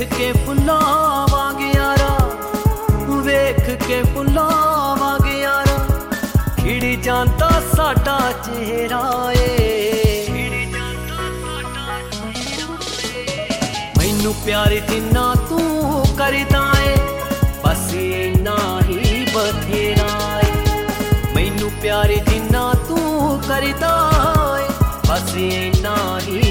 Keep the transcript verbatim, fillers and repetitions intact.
के फुल्लां वांग यारा, वेख के फुल्लां वांग यारा, खिड़ जांदा साडा चेहरा ए। मैनू प्यार जिन्ना तू करदा ए, बस इन्ना ही बथेरा ए। मैनू प्यार जिन्ना तू करदा ए, बस इन्ना ही